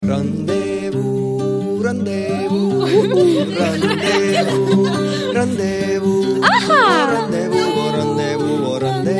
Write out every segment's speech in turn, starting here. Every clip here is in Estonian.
Rendezvous, rendezvous, rendezvous, rendezvous, rendezvous, rendezvous,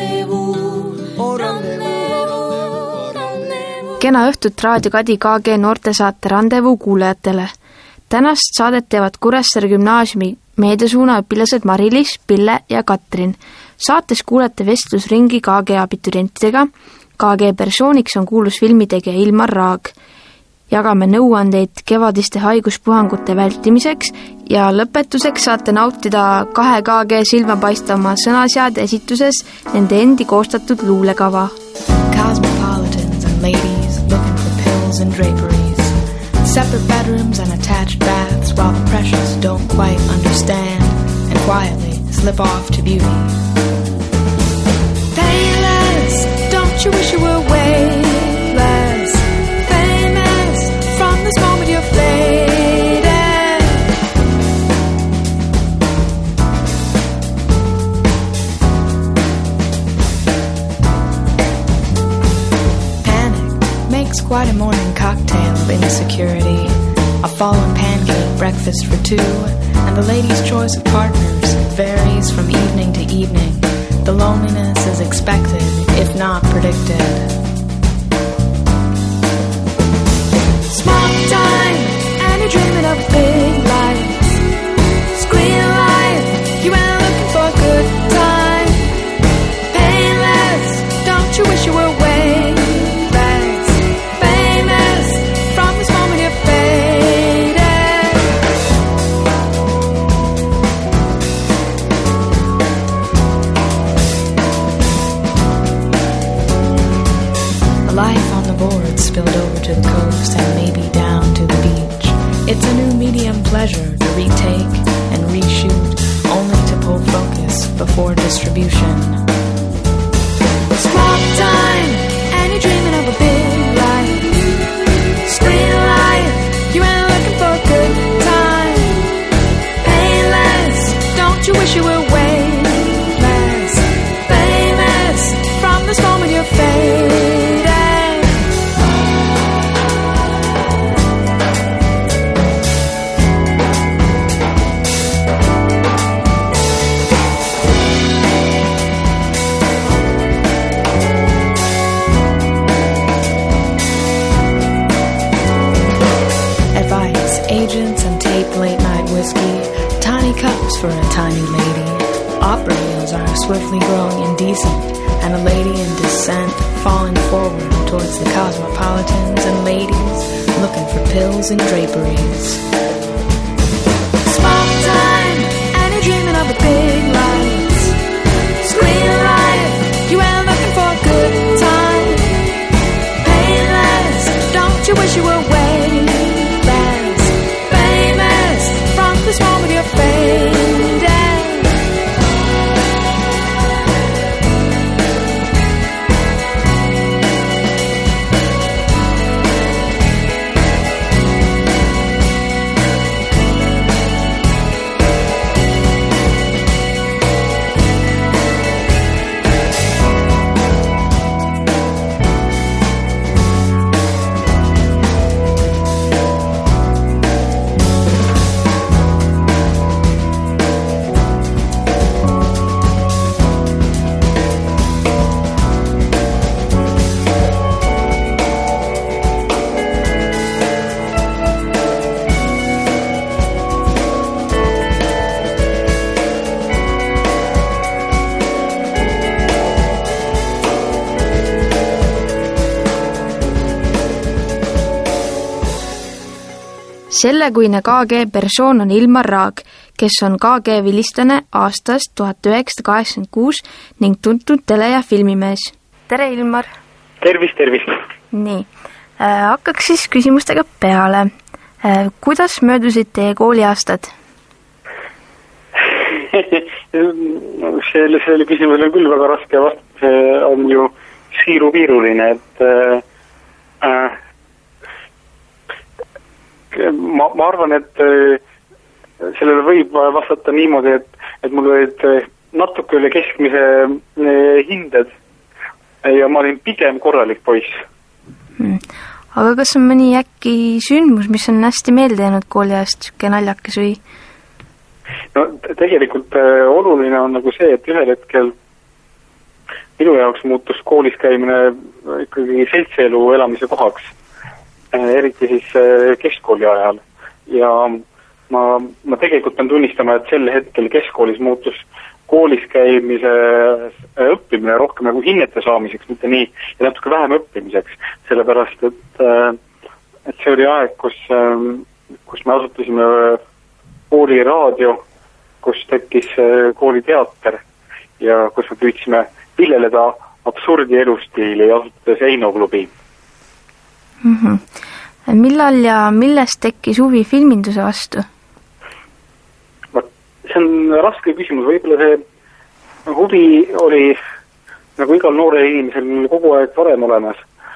rendezvous. Kena õhtut Raadio Kadi KG noortesaate Rendezvous kuulajatele. Tänast saadet teevad Kuressaare gümnaasiumi meediasuuna õpilased Mari-Liis, Pille ja Katrin. Saates kuulete vestlusringi KG abiturientidega. KG persooniks on kuulus filmitegija Ilmar Raag. Jagame nõuandeid kevadiste haiguspuhangute vältimiseks ja lõpetuseks saate nautida 2 KG silmapaistavama sõnaseade esituses nende endi koostatud luulekava. Cosmopolitans and ladies looking for pills and draperies, separate bedrooms and attached baths while the precious don't quite understand and quietly slip off to beauty. Painless, don't you wish you were way less famous from this moment you're faded? Panic makes quite a morning cocktail of insecurity, a fallen pancake breakfast for 2, and the lady's choice of partners varies from evening to evening. The loneliness is expected, if not predicted. Small time, and you're dreaming of big life. Screen life, you went looking for a good time. Painless, don't you wish you were way less famous from this moment you're faded? A life on the board spilled over to the coast and maybe down to the beach. It's a new medium pleasure to retake and reshoot, only to pull focus before distribution. Small time, and you're dreaming of a big life. Screen life, you ain't looking for a good time. Painless, don't you wish you were way less famous from this moment you're faded? Agents and taped late-night whiskey, tiny cups for a tiny lady. Opera wheels are swiftly growing indecent, and a lady in descent falling forward towards the cosmopolitans and ladies looking for pills and draperies. Small time, and you're dreaming of a big life. Screen life, you ain't looking for a good time. Painless, don't you wish you were way less famous from this moment you're faded? Sellekuine KG persoon on Ilmar Raag, kes on KG vilistlane aastast 1986 ning tuntud tele- ja filmimees. Tere, Ilmar! Tervist, tervist! Nii, hakkaks siis küsimustega peale. Kuidas möödusid teie kooliaastad? Selle küsimusele on küll väga raske vastus, on ju siiru-piiruline, et ma arvan, et sellele võib vastata niimoodi, et mul olid natuke üle keskmise hinded ja ma olin pigem korralik poiss. aga kas on mõni äkki sündmus, mis on hästi meelde jäänud kooliajast, siuke naljakas või? No tegelikult oluline on nagu see, et ühel hetkel minu jaoks muutus koolis käimine ikkagi seltsielu elamise kohaks, eriti siis keskkooli ajal. Ja ma tegelikult pean tunnistama, et sel hetkel keskkoolis muutus koolis käimise õppimine rohkem nagu hinnete saamiseks, mitte nii, ja natuke vähem õppimiseks, sellepärast, et see oli aeg, kus me asutasime kooli raadio, kus tekkis kooli teater ja kus me püüdsime viljeleda absurdi elustiili ja asutades Eino klubi. Millal ja millest tekkis huvi filminduse vastu? See on raske küsimus, võib-olla see huvi oli nagu igal noore inimesel kogu aeg varem olemas.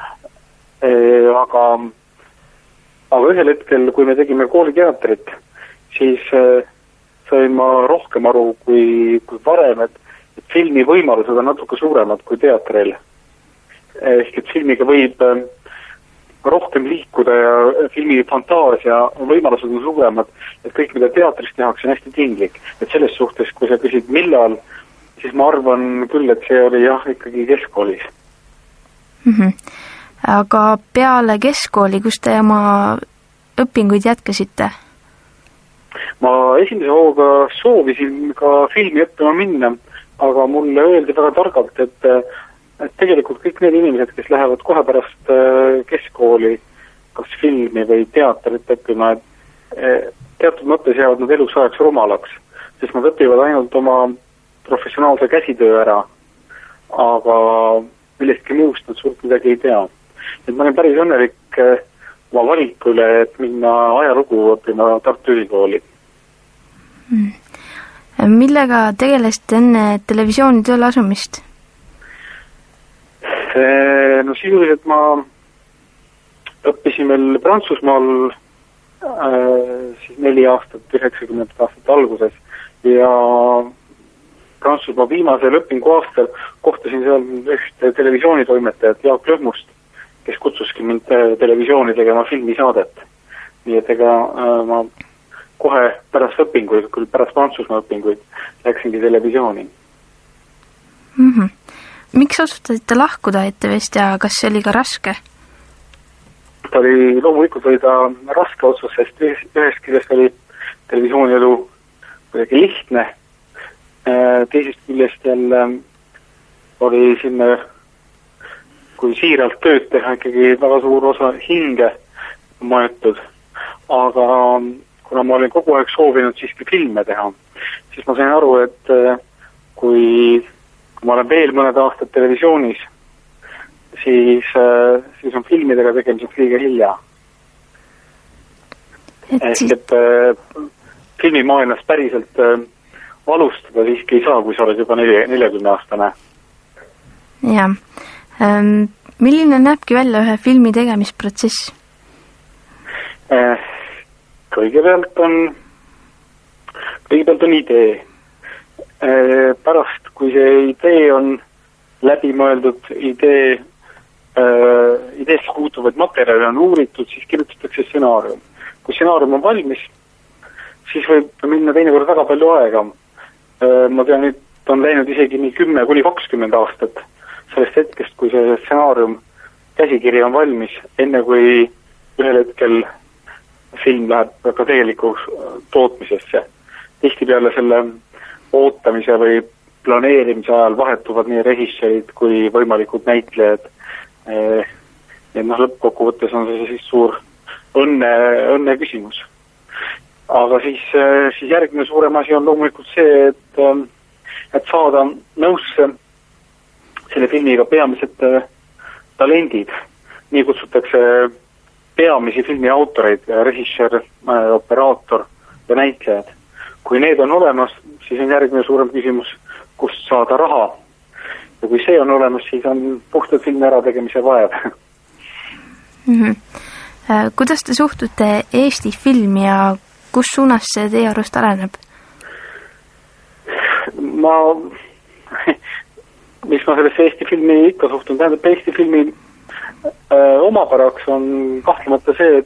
Aga ühel hetkel, kui me tegime kooliteatrit, siis sain ma rohkem aru kui varem, et filmi võimalused on natuke suuremad kui teatril. Ehk et filmiga võib rohkem liikuda ja filmi fantaasia võimalused on suuremad, et kõik, mida teatris tehakse, on hästi tinglik. Et selles suhtes, kui sa küsid millal, siis ma arvan küll, et see oli ikkagi keskkoolis. Aga peale keskkooli, kus te oma õpinguid jätkasite? Ma esimese hooga soovisin ka filmi õppima minna, aga mulle öeldi väga targalt, et tegelikult kõik need inimesed, kes lähevad kohe pärast keskkooli, kas filmi või teatrit õppima, et teatud mõttes jäävad nad elus ajaks rumalaks, sest nad õpivad ainult oma professionaalse käsitöö ära, aga millestki muust nad suurt midagi ei tea. Et ma olen päris õnnelik oma valiku üle, et minna ajalugu õppima Tartu Ülikooli. Millega tegelesite enne televisiooni tööle asumist? No sisuliselt ma õppisin veel Prantsusmaal siis 4 aastat, 90 aastat alguses ja Prantsusmaa viimasel õpingu aastal kohtasin seal üht televisioonitoimetajat Jaak Lõhmust, kes kutsuski mind televisiooni tegema filmisaadet. Nii et ega ma kohe pärast õpinguid, küll pärast Prantsusmaa õpinguid, läksingi televisiooni. Miks otsustasite lahkuda ETV-st ja kas see oli ka raske? Loomulikult oli ta raske otsus, sest ühest küljest oli televisioonielu kuidagi lihtne. Teisest küljest jälle oli sinna, kui siiralt tööd teha, ikkagi väga suur osa hinge maetud. Aga kuna ma olin kogu aeg soovinud siiski filme teha, siis ma sain aru, et kui ma olen veel mõned aastad televisioonis, siis on filmidega tegemiseks liiga hilja. Ehk et filmimaailmas päriselt alustada siiski ei saa, kui sa oled juba 40-aastane. Ja. Milline näebki välja ühe filmi tegemisprotsess? Kõigepealt on idee. Pärast, kui see idee on läbimõeldud, ideest puutuvaid materjale on uuritud, siis kirjutatakse stsenaarium. Kui stsenaarium on valmis, siis võib minna teinekord väga palju aega. Ma tean, et on läinud isegi nii 10–20 aastat sellest hetkest, kui see stsenaarium käsikiri on valmis, enne kui ühel hetkel film läheb ka tegeliku tootmisesse. Tihtipeale selle ootamise või planeerimise ajal vahetuvad nii režissöörid kui võimalikud näitlejad. Ja lõppkokkuvõttes on see siis suur õnne küsimus. Aga siis järgmine suurem asi on loomulikult see, et saada nõusse selle filmiga peamised talendid. Nii kutsutakse peamisi filmi autoreid, režissöör, operaator ja näitlejad. Kui need on olemas, siis on järgmine suurem küsimus, kust saada raha. Ja kui see on olemas, siis on puhtalt filmi ärategemise vaev. Kuidas te suhtute Eesti filmi ja kus suunas see teie arust areneb? Mis ma sellesse Eesti filmi ikka suhtun, tähendab Eesti filmi omapäraks on kahtlemata see,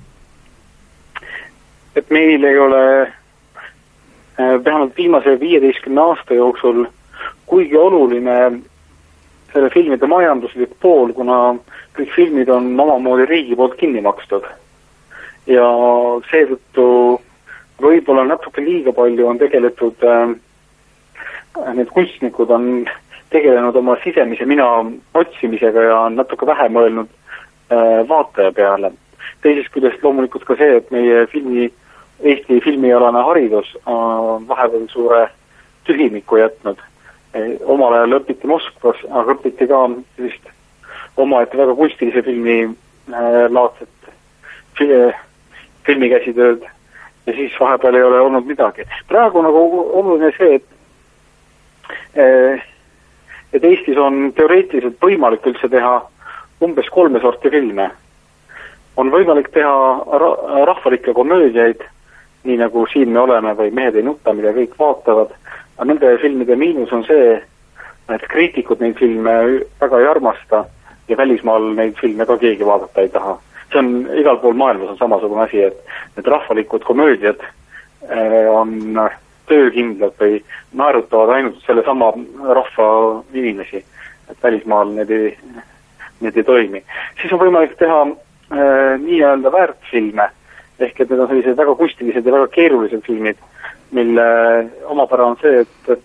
et meil ei ole vähemalt viimase 15 aasta jooksul kuigi oluline selle filmide majanduslik pool, kuna kõik filmid on omamoodi riigi poolt kinni makstud. Ja seetõttu võib-olla natuke liiga palju on tegeletud, need kunstnikud on tegelenud oma sisemise mina otsimisega ja on natuke vähem mõelnud vaataja peale. Teisest küljest loomulikult ka see, et meie Eesti filmialane haridus on vahepeal suure tühimiku jätnud. Omal ajal õpiti Moskvas, aga õpiti ka sellist omaette väga kunstilise filmi laadset filmikäsitööd ja siis vahepeal ei ole olnud midagi. Praegu nagu oluline see, et Eestis on teoreetiliselt võimalik üldse teha umbes 3 sorti filme. On võimalik teha rahvalikke komöödiaid, nii nagu siin me oleme või Mehed ei nuta, mida kõik vaatavad. Aga nende filmide miinus on see, et kriitikud neid filme väga ei armasta ja välismaal neid filme ka keegi vaadata ei taha. See on igal pool maailmas on samasugune asi, et need rahvalikud komöödiad on töökindlad või naerutavad ainult selle sama rahva inimesi, et välismaal need ei toimi. Siis on võimalik teha nii-öelda väärtfilme, ehk et need on sellised väga kunstilised ja väga keerulised filmid, mille omapära on see, et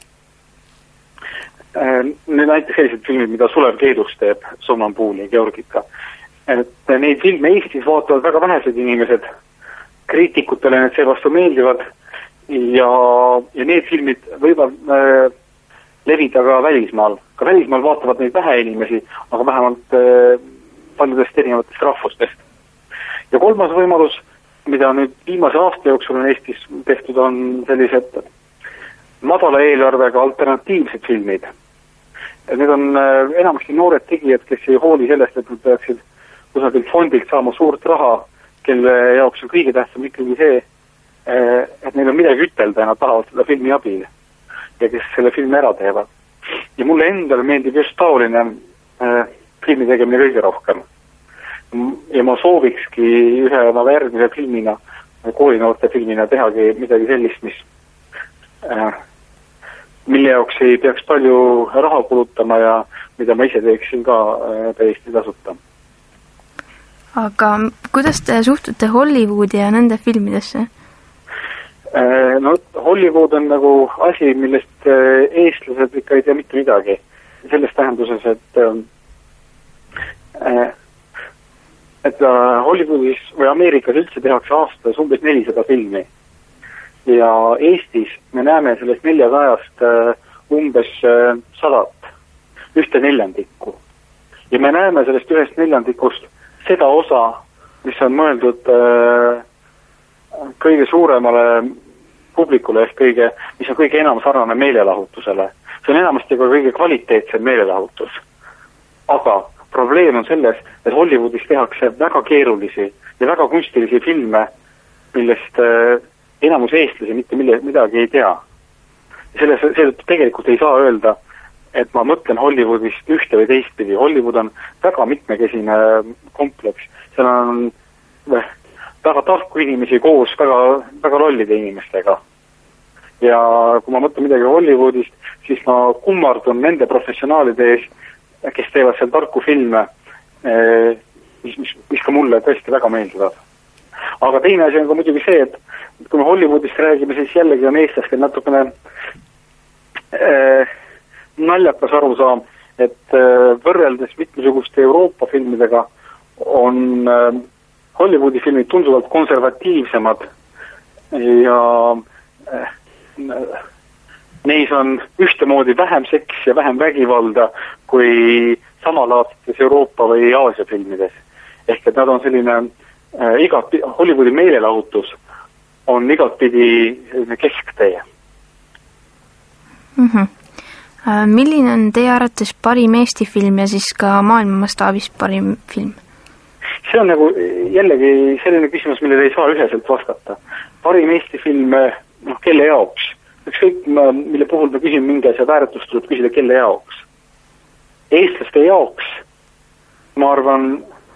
need näiteks sellised filmid, mida Sulev Keedus teeb, Somnambuuli, Georgika. Et neid filme Eestis vaatavad väga vähesed inimesed, kriitikutele need seevastu meeldivad ja need filmid võivad levida ka välismaal. Ka välismaal vaatavad neid vähe inimesi, aga vähemalt paljudest erinevatest rahvustest. Ja kolmas võimalus, mida nüüd viimase aasta jooksul on Eestis tehtud, on sellised madala eelarvega alternatiivsed filmid. Need on enamasti noored tegijad, kes ei hooli sellest, et nad peaksid kusagilt fondilt saama suurt raha, kelle jaoks on kõige tähtsam ikkagi see, et neil on midagi ütelda ja nad tahavad seda filmi abil ja kes selle filmi ära teevad. Ja mulle endale meeldib just taoline filmi tegemine kõige rohkem. Ja ma soovikski ühe oma järgmise filmina, koolinoorte filmina tehagi midagi sellist, mille jaoks ei peaks palju raha kulutama ja mida ma ise teeksin ka täiesti tasuta. Aga kuidas te suhtute Hollywoodi ja nende filmidesse? No Hollywood on nagu asi, millest eestlased ikka ei tea mitte midagi. Selles tähenduses, et Hollywoodis või Ameerikas üldse tehakse aastas umbes 400 filmi. Ja Eestis me näeme sellest 400-st umbes 100, 1/4. Ja me näeme sellest 1/4 seda osa, mis on mõeldud kõige suuremale publikule ehk mis on kõige enam sarnane meelelahutusele. See on enamasti ka kõige kvaliteetsem meelelahutus. Aga probleem on selles, et Hollywoodis tehakse väga keerulisi ja väga kunstilisi filme, millest enamus eestlasi mitte midagi ei tea. Seetõttu tegelikult ei saa öelda, et ma mõtlen Hollywoodist ühte või teistpidi. Hollywood on väga mitmekesine kompleks. Seal on väga tarku inimesi koos väga, väga lollide inimestega. Ja kui ma mõtlen midagi Hollywoodist, siis ma kummardun nende professionaalide ees, kes teevad seal tarku filme, mis ka mulle tõesti väga meeldivad. Aga teine asi on ka muidugi see, et kui me Hollywoodist räägime, siis jällegi on eestlastel natukene naljakas arusaam, et võrreldes mitmesuguste Euroopa filmidega on Hollywoodi filmid tunduvalt konservatiivsemad ja neis on ühtemoodi vähem seks ja vähem vägivalda kui samalaadsetes Euroopa või Aasia filmides. Ehk et nad on selline Hollywoodi meelelahutus on igatpidi kesktee. Milline on teie arvates parim Eesti film ja siis ka maailma mastaabis parim film? See on nagu jällegi selline küsimus, millele ei saa üheselt vastata. Parim Eesti film, kelle jaoks? Ükskõik, mille puhul me küsime mingi asja väärtust, tuleb küsida, kelle jaoks. Eestlaste jaoks ma arvan,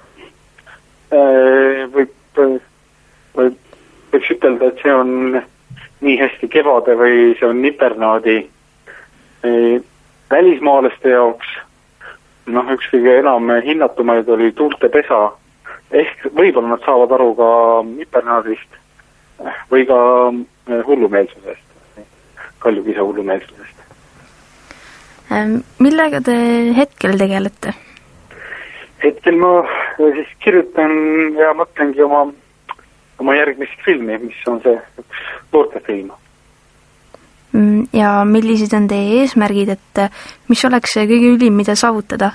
võiks ütelda, et see on nii hästi kevade või see on nipernaadi välismaalaste jaoks. Üks kõige enam hinnatumaid oli Tuulte pesa. Ehk võib-olla nad saavad aru ka nipernaadist või ka hullumeelsusest, Kaljukisa hullumeelsusest. Millega te hetkel tegelete? Hetkel ma siis kirjutan ja mõtlengi oma järgmist filmi, mis on see üks noortefilm. Ja millised on teie eesmärgid, et mis oleks see kõige ülim, mida saavutada?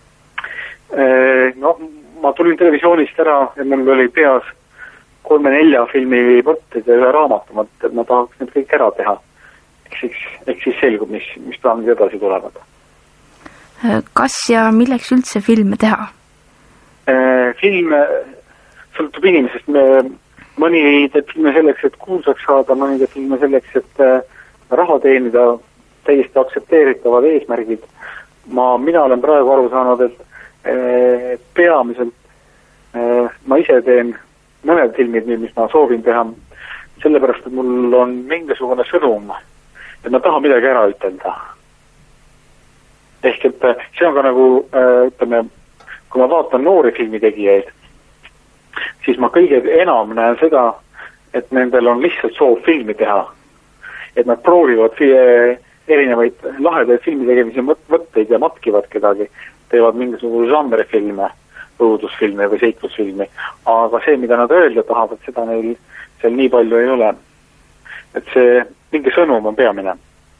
Ma tulin televisioonist ära ja mul oli peas 3-4 filmi mõtted ja raamatu, et ma tahaks need kõik ära teha. Eks siis selgub, mis plaanid edasi tulevad. Kas ja milleks üldse filme teha? Filme sõltub inimesest. Mõni teeb filme selleks, et kuulsaks saada, mõni teeb filme selleks, et raha teenida, täiesti aktsepteeritavad eesmärgid. Mina olen praegu aru saanud, et peamiselt ma ise teen mõned filmid, mis ma soovin teha, sellepärast, et mul on mingisugune sõnum, et ma tahan midagi ära ütelda. Ehk et see on ka nagu, ütleme, kui ma vaatan noori filmitegijaid, siis ma kõige enam näen seda, et nendel on lihtsalt soov filmi teha. Et nad proovivad erinevaid lahedaid filmi tegemise võtteid ja matkivad kedagi, teevad mingisuguse žanrifilme, õudusfilme või seiklusfilmi. Aga see, mida nad öelda tahavad, seda neil seal nii palju ei ole. Et see mingi sõnum on peamine.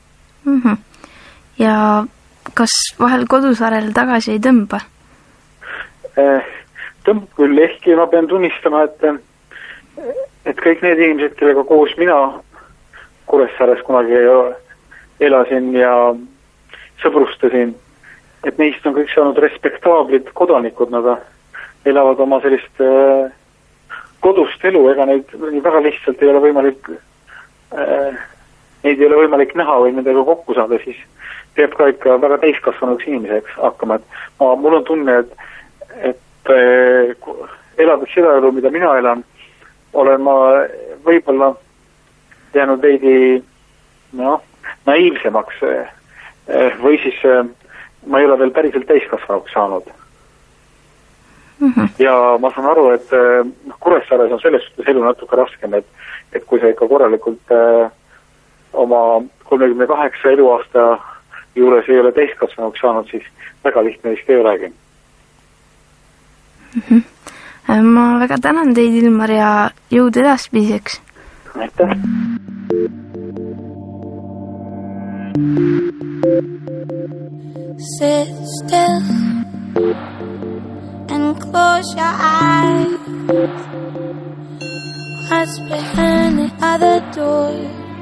Ja kas vahel Kodusarel tagasi ei tõmba? Tõmb küll, ehkki ma pean tunnistama, et kõik need inimesed, kellega koos mina Kuressaares kunagi elasin ja sõbrustasin, et neist on kõik saanud respektaablid kodanikud, nad elavad oma sellist kodust elu, ega neid väga lihtsalt ei ole võimalik neid ei ole võimalik näha või nendega kokku saada, siis peab ka ikka väga täiskasvanuks inimeseks hakkama. Mul on tunne, et elades seda elu, mida mina elan, olen ma võib-olla jäänud veidi naiivsemaks või siis ma ei ole veel päriselt täiskasvanuks saanud. Ja ma saan aru, et Kuressaares on selles suhtes elu natuke raskem, et kui sa ikka korralikult oma 38 eluaasta juures ei ole täiskasvanuks saanud, siis väga lihtne vist ei olegi. Ma väga tänan teid, Ilmar, ja jõud edaspidiseks. Aitäh! Sit still and close your eyes. What's behind the other door?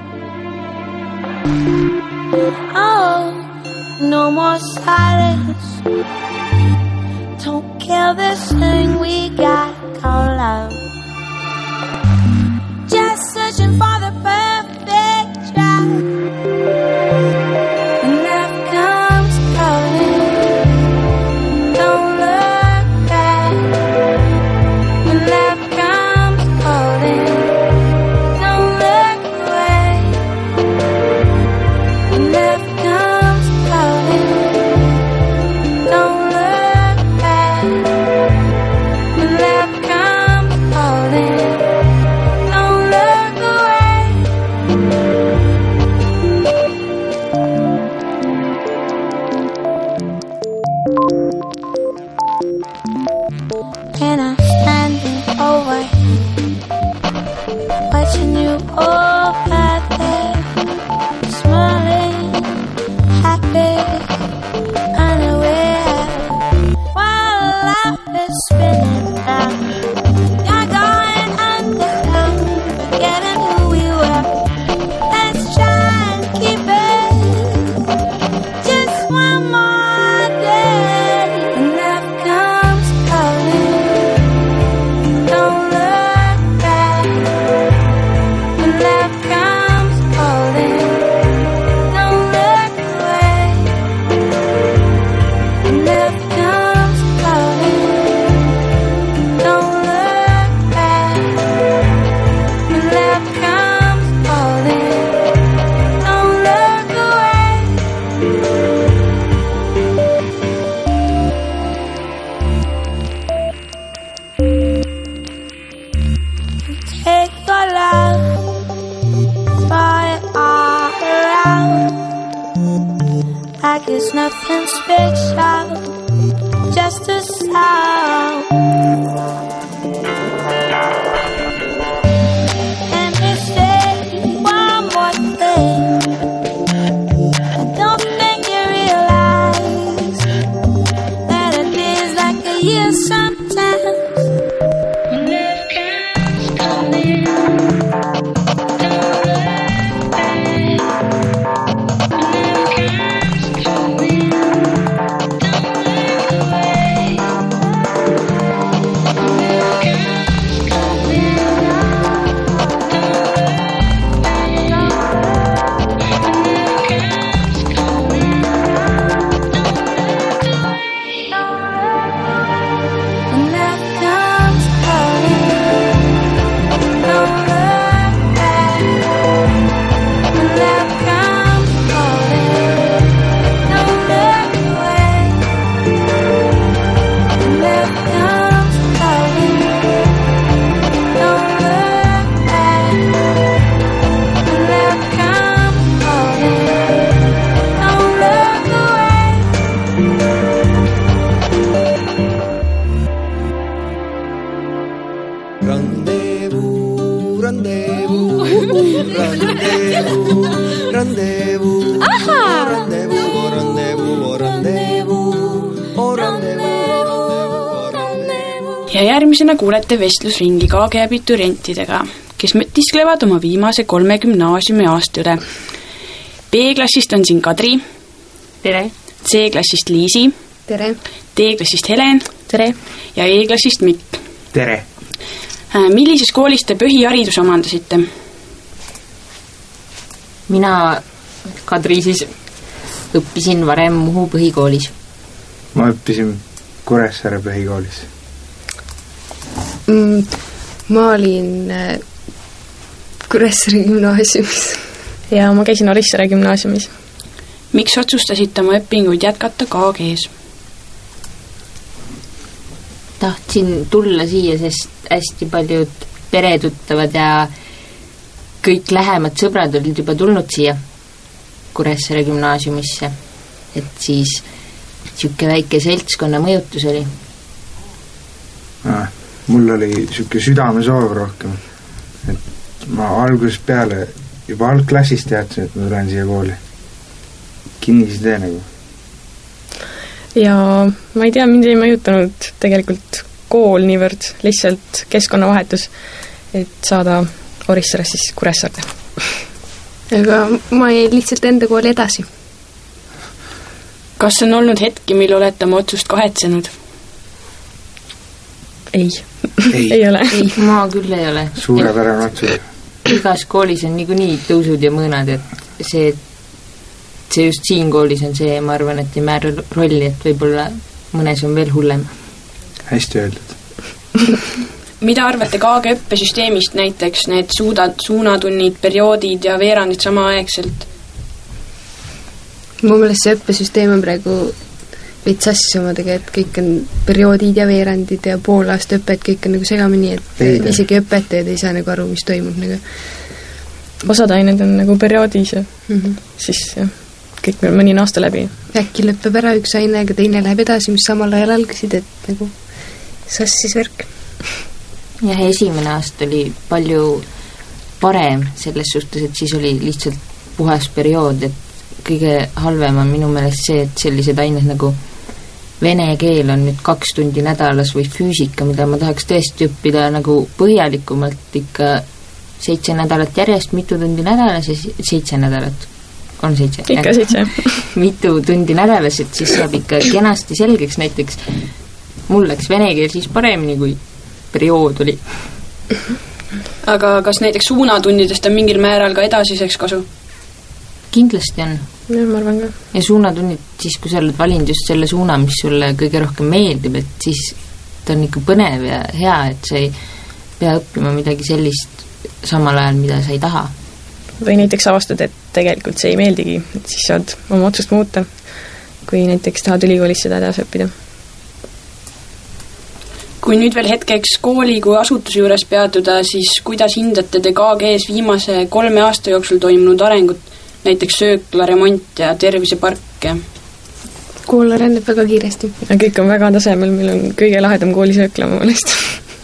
Oh, no more silence. Don't kill this thing we got called love. Just searching for the perfect drive. Love it's nothing special, just a sound. And they say one more thing, I don't think you realize that it is like a year sometimes. When love comes calling, Ja järgmisena kuulete vestlusringi KG abiturientidega, kes mõtisklevad oma viimase 3 gümnaasiumi aasta üle. B-klassist on siin Kadri. Tere. C-klassist Liisi. Tere. D-klassist Helen. Tere. Ja E-klassist Mikk. Tere. Millises koolis te põhiharidus omandasite? Mina, Kadri, siis õppisin varem Muhu põhikoolis. Ma õppisin Kuressaare põhikoolis. Ma olin Kuressaare gümnaasiumis. Ja ma käisin Orissaare gümnaasiumis. Miks otsustasite oma õpinguid jätkata KG-s? Tahtsin tulla siia, sest hästi paljud peretuttavad ja kõik lähemad sõbrad olid juba tulnud siia Kuressaare gümnaasiumisse. Et siis siuke väike seltskonna mõjutus oli. Mul oli siuke südamesoov rohkem. Et ma algusest peale juba algklassist teadsin, et ma tulen siia kooli. Kinnisidee nagu. Ja ma ei tea, mind ei mõjutanud tegelikult kool niivõrd, lihtsalt keskkonnavahetus, et saada Orissaares siis Kuressaarde. Aga ma jäin lihtsalt enda kooli edasi. Kas on olnud hetki, mil olete oma otsust kahetsenud? Ei. Ei ole. Ei, ma küll ei ole. Suurepärane otsus. Igas koolis on niikuinii tõusud ja mõõnad, et see just siin koolis on see, ma arvan, et ei määra rolli, et võib-olla mõnes on veel hullem. Hästi öeldud. Mida arvate KG õppesüsteemist, näiteks need suunatunnid, perioodid ja veerandid samaaegselt? Mu meelest see õppesüsteem on praegu veits sassis omadega, et kõik on perioodid ja veerandid ja poolaasta õpet, kõik on nagu segamini, et isegi õpetajad ei saa nagu aru, mis toimub nagu. Osad ained on nagu perioodis ja siis jah, kõik meil mõni aasta läbi. Äkki lõpeb ära üks aine, aga teine läheb edasi, mis samal ajal algasid, et nagu sassis värk. Jah, esimene aasta oli palju parem selles suhtes, et siis oli lihtsalt puhas periood, et kõige halvem on minu meelest see, et sellised ained nagu vene keel on nüüd 2 tundi nädalas või füüsika, mida ma tahaks tõesti õppida nagu põhjalikumalt ikka 7 nädalat järjest, mitu tundi nädalas ja 7 nädalat. On 7? Ikka 7. Mitu tundi nädalas, et siis saab ikka kenasti selgeks, näiteks mul läks vene keel siis paremini, kui periood oli. Aga kas näiteks suunatunnidest on mingil määral ka edasiseks kasu? Kindlasti on. Ja, ma arvan ka. Ja suunatunnid, siis kui sa oled valinud just selle suuna, mis sulle kõige rohkem meeldib, et siis ta on ikka põnev ja hea, et sa ei pea õppima midagi sellist samal ajal, mida sa ei taha. Või näiteks avastad, et tegelikult see ei meeldigi, et siis saad oma otsust muuta, kui näiteks tahad ülikoolis seda edasi õppida. Kui nüüd veel hetkeks kooli kui asutuse juures peatuda, siis kuidas hindate te KG-s viimase 3 aasta jooksul toimunud arengut, näiteks söökla, remont ja terviseparke? kool arendab väga kiiresti. Ja kõik on väga tasemel, meil on kõige lahedam koolisöökla mu meelest.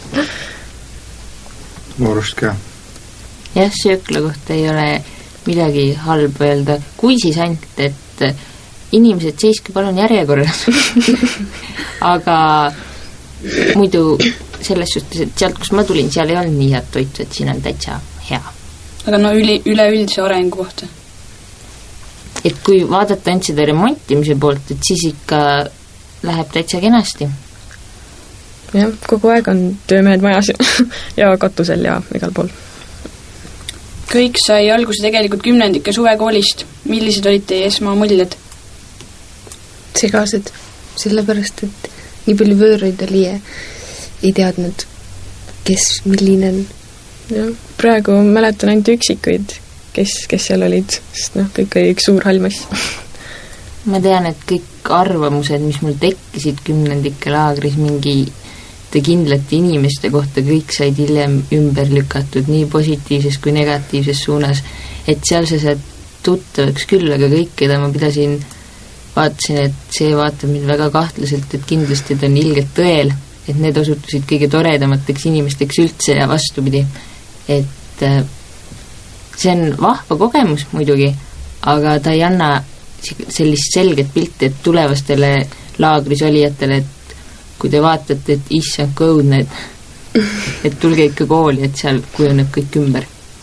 Moorust ka. Jah, söökla kohta ei ole midagi halba öelda, kui siis ainult, et inimesed seiske palun järjekorras. Aga muidu selles suhtes, et sealt, kus ma tulin, seal ei olnud nii head toitu, et siin on täitsa hea. Aga no üleüldise arengu kohta? Et kui vaadata ainult seda remontimise poolt, et siis ikka läheb täitsa kenasti. Jah, kogu aeg on töömehed majas ja katusel ja igal pool. Kõik sai alguse tegelikult 10. suvekoolist. Millised olid teie esmamuljed? Segased, sellepärast, et nii palju võõraid oli ja ei teadnud, kes milline on. Ja, praegu mäletan ainult üksikuid, kes seal olid, sest kõik oli üks suur halmass. Ma tean, et kõik arvamused, mis mul tekkisid 10. laagris mingite kindlate inimeste kohta, kõik said hiljem ümber lükatud nii positiivses kui negatiivses suunas, et seal sa saad tuttavaks küll, aga kõik, keda ma vaatasin, et see vaatab mind väga kahtlaselt, et kindlasti ta on ilgelt tõel, et need osutusid kõige toredamateks inimesteks üldse ja vastupidi. Et see on vahva kogemus muidugi, aga ta ei anna sellist selget pilti, et tulevastele laagris olijatele, et kui te vaatate, et issand kui õudne, et tulge ikka kooli, et seal kujuneb kõik ümber.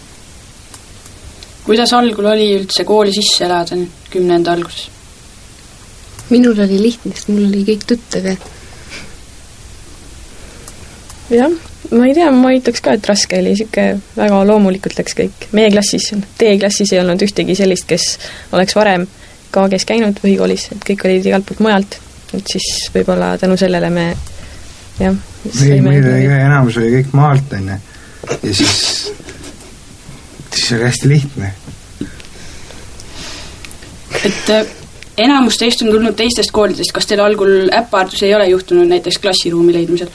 Kuidas algul oli üldse kooli sisse elada 10. alguses? Minul oli lihtne, sest mul oli kõik tuttav. Jah, ma ei tea, ma ütleks ka, et raske oli, siuke väga loomulikult läks kõik. Meie klassis, D-klassis ei olnud ühtegi sellist, kes oleks varem KG-s käinud põhikoolis, et kõik olid igalt poolt mujalt, et siis võib-olla tänu sellele me meil enamus oli kõik maalt, onne. Ja siis oli hästi lihtne. Et enamus teist on tulnud teistest koolidest, kas teil algul äppardus ei ole juhtunud näiteks klassiruumi leidmisel?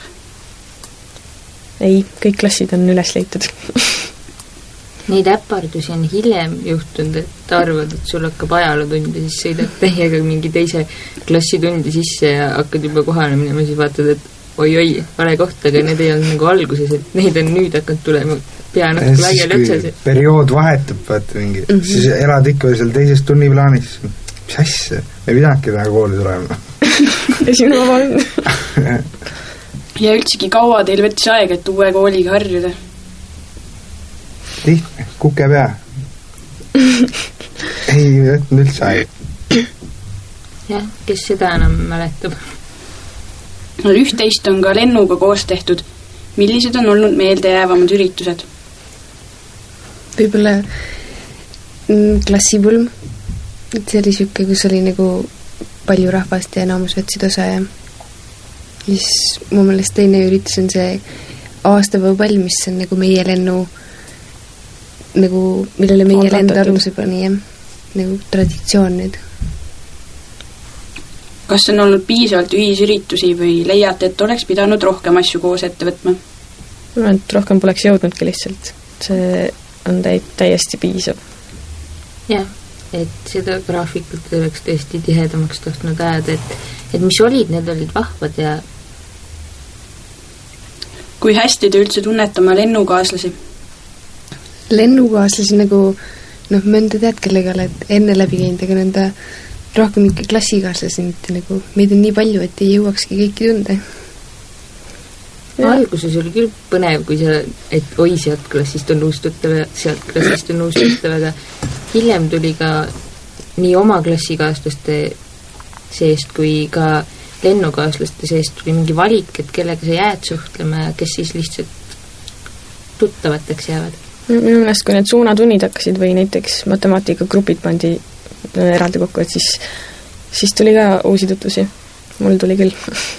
Ei, kõik klassid on üles leitud. Neid äpardusi on hiljem juhtunud, et arvad, et sul hakkab ajalootundi, siis sõidad täiega mingi teise klassitundi sisse ja hakkad juba kohale minema, siis vaatad, et oi, vale koht, aga need ei olnud nagu alguses, et neid on nüüd hakanud tulema pea natuke laiali otsas. Periood vahetab, vaata mingi, siis elad ikka seal teises tunniplaanis. Mis asja? Me ei pidanudki täna kooli tulema. Esimene vabal. Ja üldsegi kaua teil võttis aega, et uue kooliga harjuda? Lihtne, kuke pea. Ei võtnud üldse aega. Jah, kes seda enam mäletab? No, üht-teist on ka lennuga koos tehtud. Millised on olnud meeldejäävamad üritused? Võib-olla klassipulm. See oli siuke, kus oli nagu palju rahvast ja enamus võtsid osa ja siis mu meelest teine üritus on see aastapäevapall, mis on nagu meie lennu nagu, millele meie lend armuse pani ja nagu traditsioon nüüd. Kas on olnud piisavalt ühisüritusi või leiate, et oleks pidanud rohkem asju koos ette võtma? Et rohkem poleks jõudnudki lihtsalt. See on täiesti piisav. Jah, et seda graafikut oleks tõesti tihedamaks tahtnud ajada, et mis olid, need olid vahvad ja kui hästi te üldse tunnete oma lennukaaslasi? Lennukaaslasi nagu, mõnda tead, kellega oled enne läbi käinud, aga nende rohkem ikka klassikaaslasi, mitte nagu, meid on nii palju, et ei jõuakski kõiki tunda. Alguses oli küll põnev, kui et oi, sealt klassist on uus tuttav ja sealt klassist on uus tuttav, aga hiljem tuli ka nii oma klassikaaslaste seest kui ka lennukaaslaste seest tuli mingi valik, et kellega sa jääd suhtlema ja kes siis lihtsalt tuttavateks jäävad. Minu meelest, kui need suunatunnid hakkasid või näiteks matemaatikagrupid pandi eraldi kokku, et siis tuli ka uusi tutvusi. Mul tuli küll.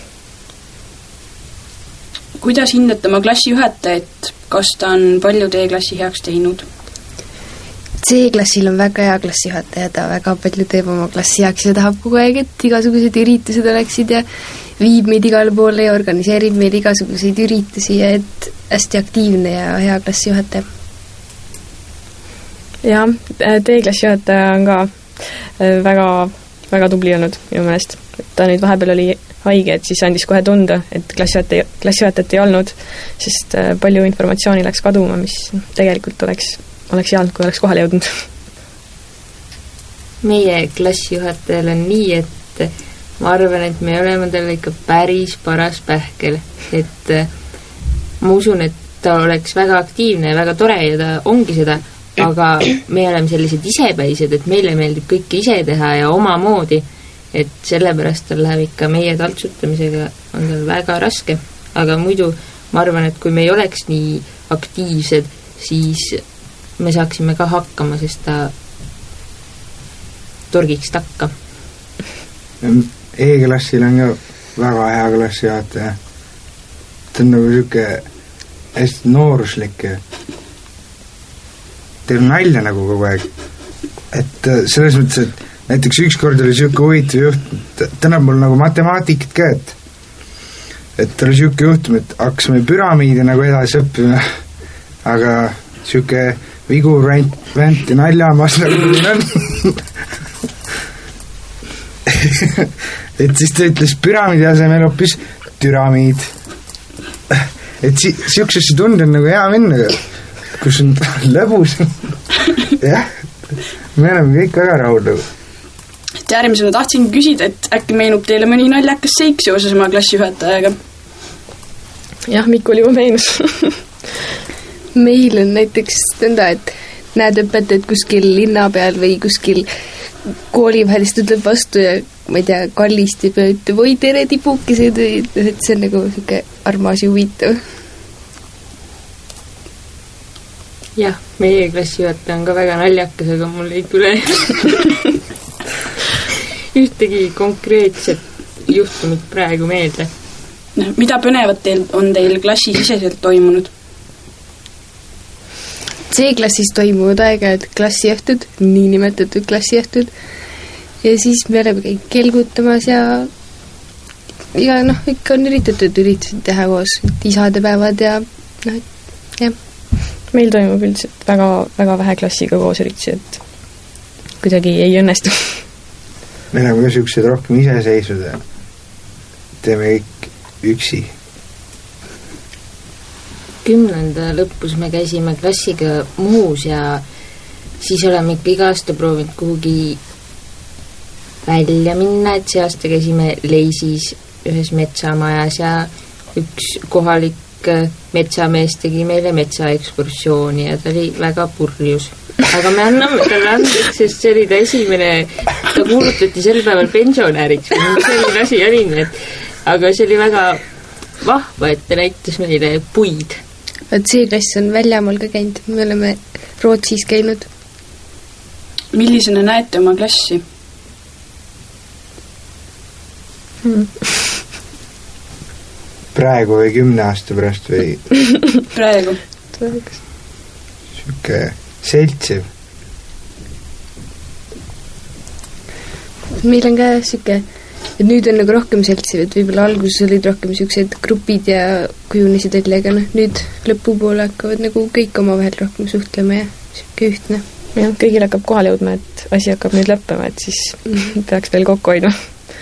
Kuidas hindate oma klassijuhatajat? Kas ta on palju teie klassi heaks teinud? C-klassil on väga hea klassijuhataja, ta väga palju teeb oma klassi heaks ja tahab kogu aeg, et igasugused üritused oleksid ja viib meid igale poole ja organiseerib meid igasuguseid üritusi ja et hästi aktiivne ja hea klassijuhataja. Ja, D-klassijuhataja on ka väga, väga tubli olnud minu meelest. ta nüüd vahepeal oli haige, et siis andis kohe tunda, et klassijuhatajat ei olnud, sest palju informatsiooni läks kaduma, mis tegelikult oleks hea olnud, kui oleks kohale jõudnud. Meie klassijuhatajal on nii, et ma arvan, et me oleme talle ikka päris paras pähkel, et ma usun, et ta oleks väga aktiivne ja väga tore ja ta ongi seda, aga me oleme sellised isepäised, et meile meeldib kõike ise teha ja omamoodi, et sellepärast tal läheb ikka meie taltsutamisega on tal väga raske, aga muidu ma arvan, et kui me ei oleks nii aktiivsed, siis me saaksime ka hakkama, sest ta torgiks takka. E-klassil on ka väga hea klassijuhataja. Ta on nagu siuke hästi nooruslik ja teil nalja nagu kogu aeg. Et selles mõttes, et näiteks ükskord oli siuke huvitav juht, tänab mul nagu matemaatikat ka, et oli siuke juhtum, et hakkasime püramiidi nagu edasi õppima, aga siuke vigur vänt ja naljamas nagu on. Et siis ta ütles püramiidi asemel hoopis türamiid. Et siuksesse tunde on nagu hea minna, kus on lõbus. Jah, me oleme kõik väga rahul nagu. Järgmisena tahtsin küsida, et äkki meenub teile mõni naljakas seik seoses oma klassijuhatajaga? Jah, Mikul juba meenus. Meil on näiteks nõnda, et näed õpetajad kuskil linna peal või kuskil kooli vahelist ütleb vastu ja ma ei tea, kallistib ja ütleb, oi tere tibukesed, et see on nagu siuke armas ja huvitav. Jah, meie klassijuhataja on ka väga naljakas, aga mul ei tule ühtegi konkreetset juhtumit praegu meelde. Mida põnevat on teil klassisiseselt toimunud? C-klassis toimuvad aeg-ajalt klassiõhtud, niinimetatud klassiõhtud, ja siis me oleme kõik kelgutamas ja ikka on üritatud teha koos isadepäevad ja jah. Meil toimub üldiselt väga, väga vähe klassiga koos üritusi, et kuidagi ei õnnestu. Me oleme ka siuksed rohkem iseseisvud ja teeme kõik üksi. 10. lõpus me käisime klassiga Muhus ja siis oleme ikka iga aasta proovinud kuhugi välja minna, et see aasta käisime Leisis ühes metsamajas ja üks kohalik metsamees tegi meile metsaekskursiooni ja ta oli väga purjus. Aga me anname talle andeks, sest see oli ta esimene, ta kuulutati sel päeval pensionäriks või mingi selline asi oli, aga see oli väga vahva, et ta näitas meile puid. C-klass on väljamaal ka käinud, me oleme Rootsis käinud. Millisena näete oma klassi? Praegu või 10 aasta pärast või? Praegu. Siuke seltsiv. Meil on ka siuke, et nüüd on nagu rohkem seltsiv, et võib-olla alguses olid rohkem siuksed grupid ja kujunesid välja, aga nüüd lõpupoole hakkavad nagu kõik omavahel rohkem suhtlema ja siuke ühtne. Ja kõigil hakkab kohale jõudma, et asi hakkab nüüd lõppema, et siis peaks veel kokku hoidma.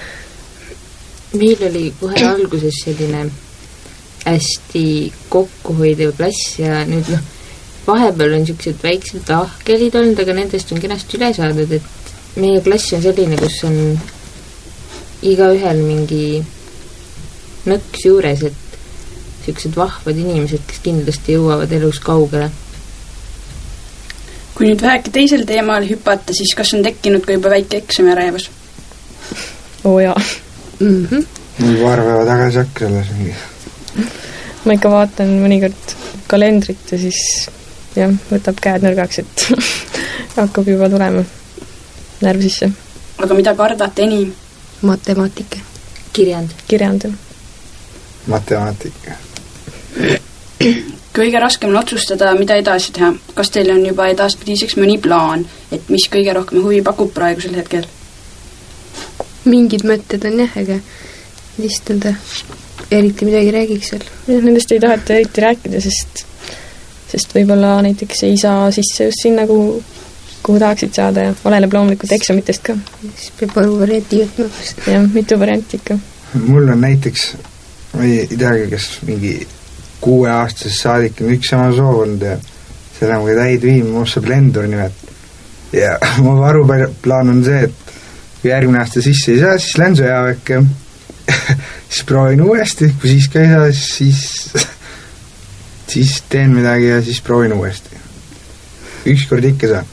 Meil oli kohe alguses selline hästi kokkuhoidev klass ja nüüd vahepeal on siuksed väiksed ahkelid olnud, aga nendest on kenasti üle saadud, et meie klass on selline, kus on igaühel mingi nõks juures, et siuksed vahvad inimesed, kes kindlasti jõuavad elus kaugele. Kui nüüd väheke teisel teemal hüpata, siis kas on tekkinud ka juba väike eksamiärevus? Jaa. Mul paar päeva tagasi hakka selles mingi. Ma ikka vaatan mõnikord kalendrit ja siis võtab käed nõrgaks, et hakkab juba tulema närv sisse. Aga mida kardate enim? Matemaatika. Kirjand. Matemaatika. Kõige raskem on otsustada, mida edasi teha. Kas teil on juba edaspidiseks mõni plaan, et mis kõige rohkem huvi pakub praegusel hetkel? Mingid mõtted on jah, aga vist nõnda eriti midagi räägiks seal. Nendest ei taheta eriti rääkida, sest võib-olla näiteks ei saa sisse just sinna, kuhu kuhu tahaksid saada ja oleneb loomulikult eksamitest ka. Siis peab aru varianti võtma. Jah, mitu varianti ikka. Mul on näiteks, ma ei teagi, kas mingi 6-aastases saadik on üks sama soov olnud ja selle on ka täid viima, must saab lendur nimelt. Ja mu varuplaan on see, et kui järgmine aasta sisse ei saa, siis lähen sõjaväkke. Siis proovin uuesti, kui siis ka ei saa, siis teen midagi ja siis proovin uuesti. Ükskord ikka saa.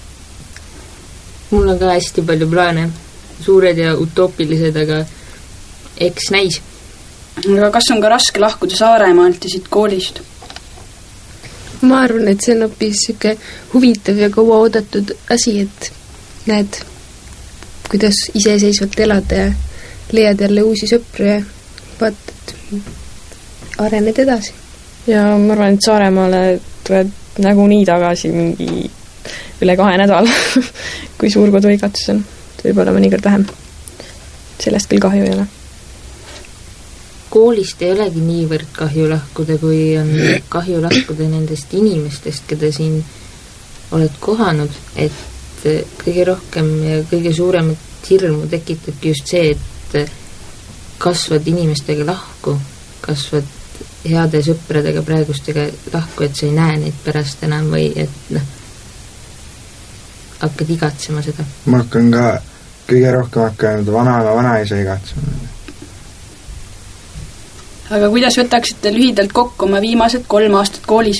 Mul on ka hästi palju plaane, suured ja utoopilised, aga eks näis. Aga kas on ka raske lahkuda Saaremaalt ja siit koolist? Ma arvan, et see on hoopis siuke huvitav ja kaua oodatud asi, et näed, kuidas iseseisvalt elada ja leiad jälle uusi sõpru ja vaatad, arened edasi. Ja ma arvan, et Saaremaale tuleb nagunii tagasi mingi üle 2 nädala, kui suur koduigatsus on. Võib-olla mõnikord vähem. Sellest küll kahju ei ole. Koolist ei olegi niivõrd kahju lahkuda, kui on kahju lahkuda nendest inimestest, keda siin oled kohanud, et kõige rohkem ja kõige suuremat hirmu tekitabki just see, et kasvad inimestega lahku, kasvad heade sõpradega praegustega lahku, et sa ei näe neid pärast enam või et hakkad igatsema seda. Ma hakkan ka kõige rohkem hakanud vanaisa igatsema. Aga kuidas võtaksite lühidalt kokku oma viimased 3 aastat koolis?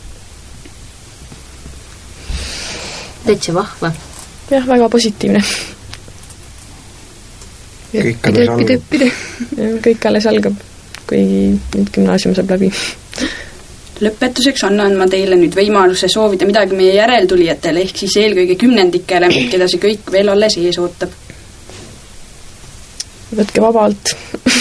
Täitsa vahva. Jah, väga positiivne. Kõik alles algab, kuigi nüüd gümnaasium saab läbi. Lõpetuseks annan ma teile nüüd võimaluse soovida midagi meie järeltulijatele, ehk siis eelkõige 10-ndikele, keda see kõik veel alles ees ootab. Võtke vabalt.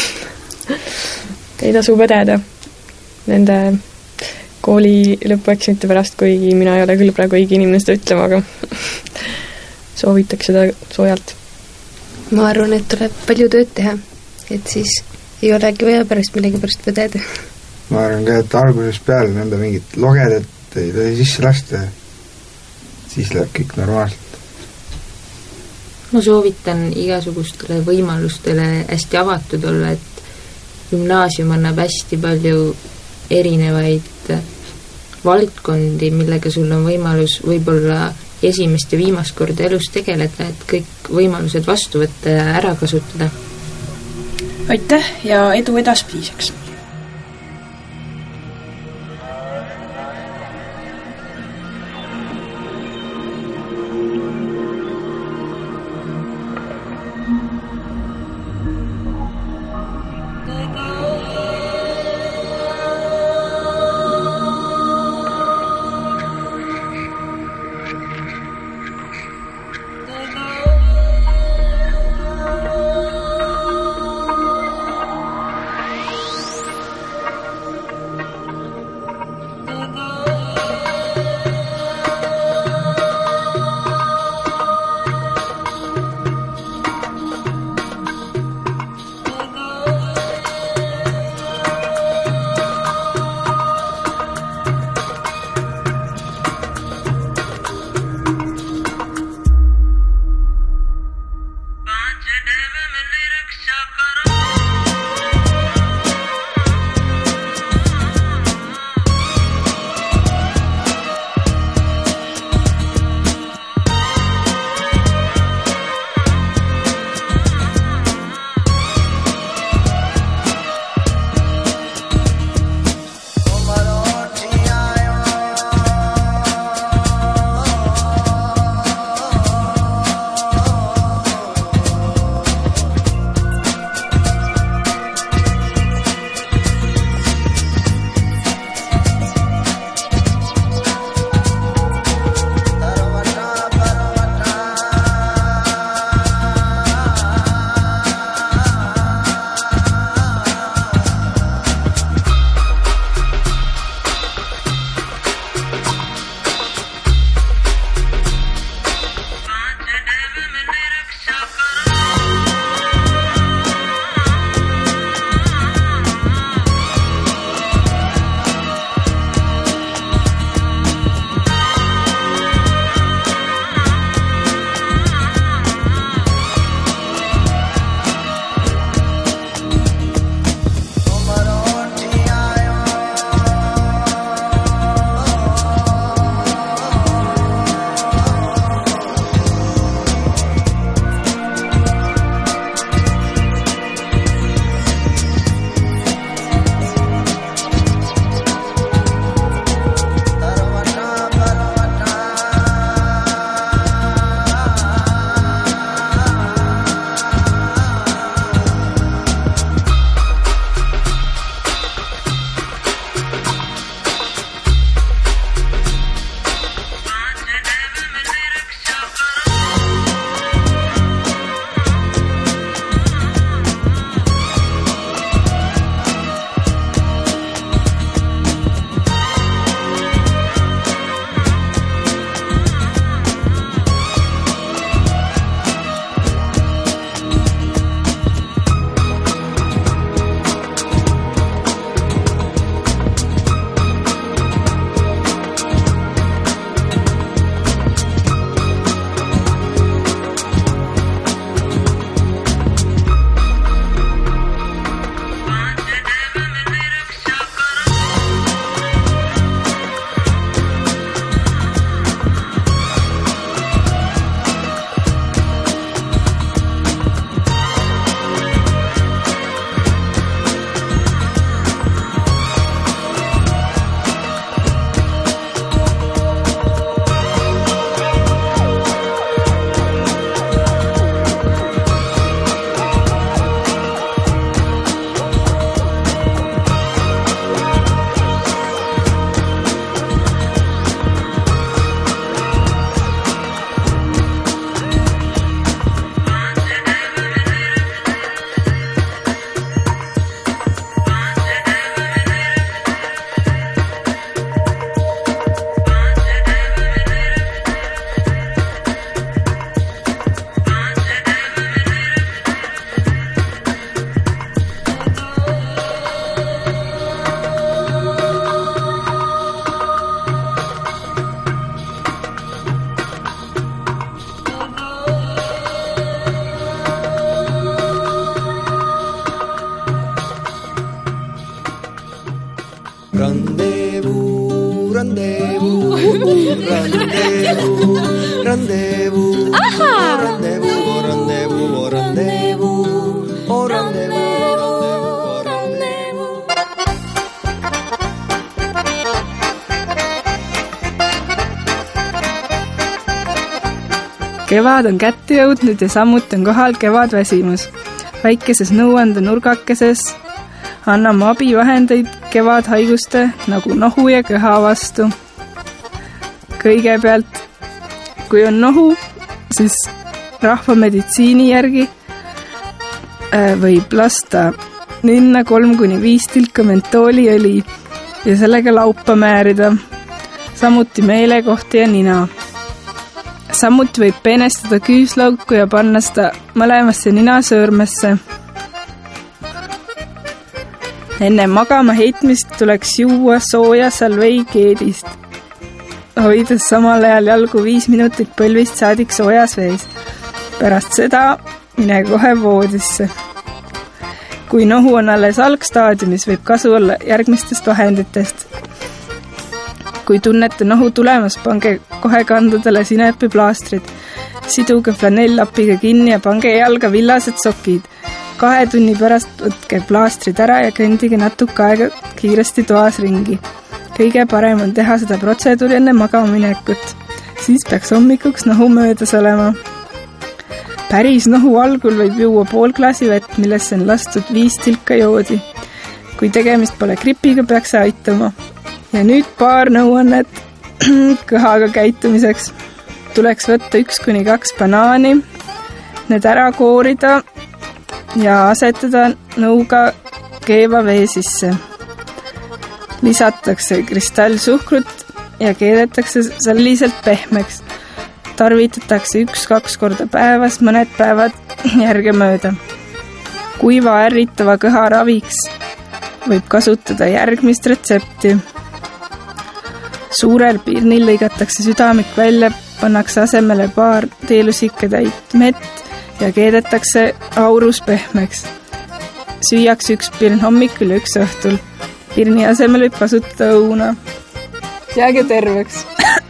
Ei tasu vededa nende kooli lõpueksamite pärast, kuigi mina ei ole küll praegu õige inimene seda ütlema, aga soovitaks seda soojalt. Ma arvan, et tuleb palju tööd teha, et siis ei olegi vaja pärast millegi pärast vededa. Ma arvan ka, et alguses peale nõnda mingit logedat ei tohi sisse lasta, siis läheb kõik normaalselt. Ma soovitan igasugustele võimalustele hästi avatud olla, et gümnaasium annab hästi palju erinevaid valdkondi, millega sul on võimalus võib-olla esimest ja viimast korda elus tegeleda, et kõik võimalused vastu võtta ja ära kasutada. Aitäh ja edu edaspidiseks! rendezvous, rendezvous, rendezvous, rendezvous, rendezvous, rendezvous. Kevad on kätte jõudnud ja samuti on kohal kevadväsimus. Väikeses nõuande nurgakeses anname abivahendeid kevadhaiguste nagu nohu ja köha vastu. Kõigepealt, kui on nohu, siis rahvameditsiini järgi võib lasta ninna 3-5 tilka mentooliõli ja sellega laupa määrida, samuti meelekohti ja nina. Samuti võib peenestada küüslauku ja panna seda mõlemasse ninasõõrmesse. Enne magama heitmist tuleks juua sooja salveikeedist, hoides samal ajal jalgu 5 minutit põlvist saadik soojas vees. Pärast seda mine kohe voodisse. Kui nohu on alles algstaadiumis, võib kasu olla järgmistest vahenditest. Kui tunnete nohu tulemas, pange kohe kandadele sinepiplaastrid. Siduge flanell-lapiga kinni ja pange jalga villased sokid. 2 tunni pärast võtke plaastrid ära ja kõndige natuke aega kiiresti toas ringi. Kõige parem on teha seda protseduuri enne magamaminekut. Siis peaks hommikuks nohu möödas olema. Päris nohu algul võib juua pool klaasi vett, millesse on lastud 5 tilka joodi. Kui tegemist pole gripiga, peaks see aitama. Ja nüüd paar nõuannet kõhaga käitumiseks. Tuleks võtta 1-2 banaani, need ära koorida ja asetada nõuga keeva vee sisse. Lisatakse kristallsuhkrut ja keedetakse selliselt pehmeks. Tarvitatakse 1-2 korda päevas, mõned päevad järgemööda. Kuiva ärritava kõha raviks võib kasutada järgmist retsepti. Suurel pirnil lõigatakse südamik välja, pannakse asemele paar teelusiketäit mett ja keedetakse aurus pehmeks. Süüakse 1 pirn hommikul ja 1 õhtul. Pirni asemel võib kasutada õuna. Jääge terveks!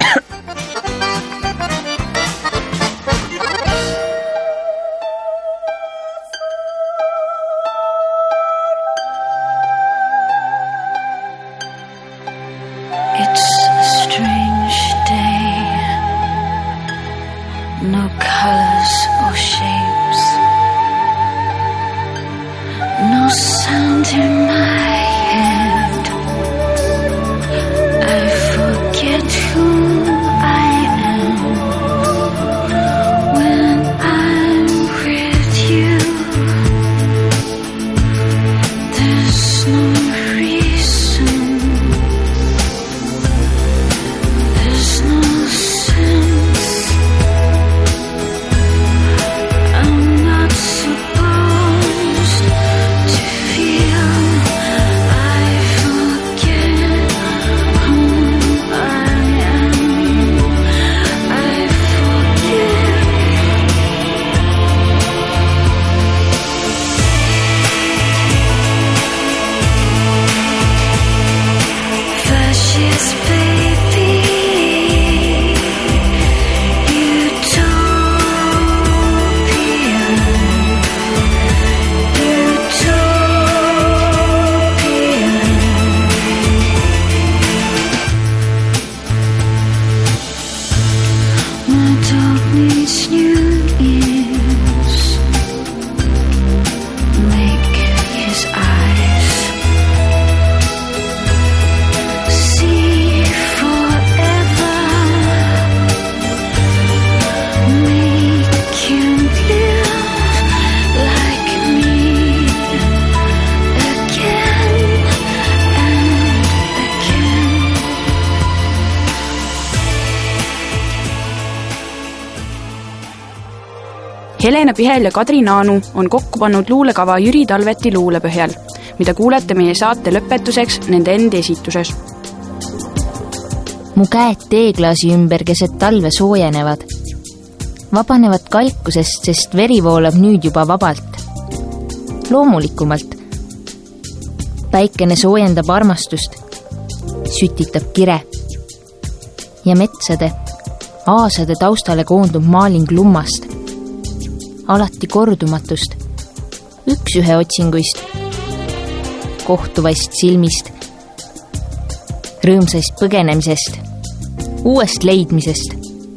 Helena Pihel ja Kadri Naanu on kokku pannud luulekava Jüri Talveti luulepõhjal, mida kuulete meie saate lõpetuseks nende endi esituses. Mu käed teeklaasi ümber keset talve soojenevad. Vabanevad kalkusest, sest veri voolab nüüd juba vabalt. Loomulikumalt. Päikene soojendab armastust. Sütitab kire. ja metsade, aasade taustale koondub maaling lummast, alati kordumatust, üks ühe otsinguist, kohtuvaist silmist, rõõmsaist põgenemisest, uuest leidmisest.